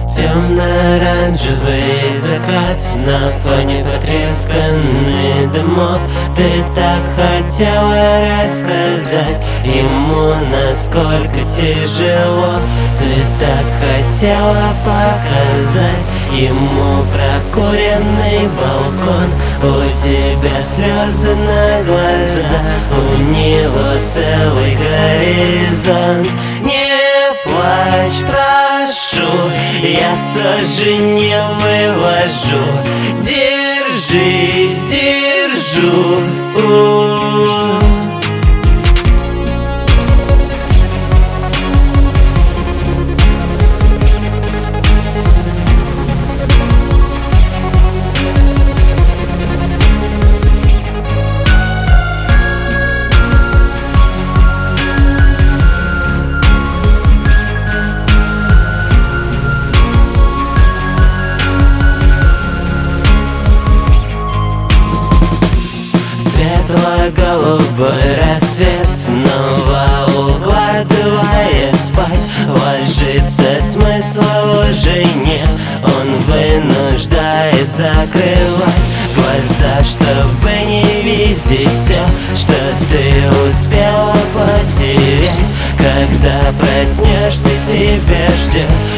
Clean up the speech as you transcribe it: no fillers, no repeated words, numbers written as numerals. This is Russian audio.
Темно-оранжевый закат на фоне потресканных домов. Ты так хотела рассказать ему, насколько тяжело. Ты так хотела показать ему прокуренный балкон. У тебя слезы на глаза, у него целый горизонт. Не плачь, прошу, я тоже не вывожу. Держись, держу. Светло-голубой рассвет снова укладывает спать. Ложится, смысла уже нет, он вынуждает закрывать глаза, чтобы не видеть все, что ты успела потерять. Когда проснешься, тебя ждет